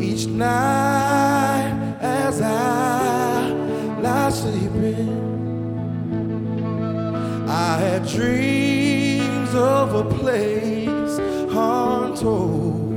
Each night as I lie sleeping, I had dreams of a place untold,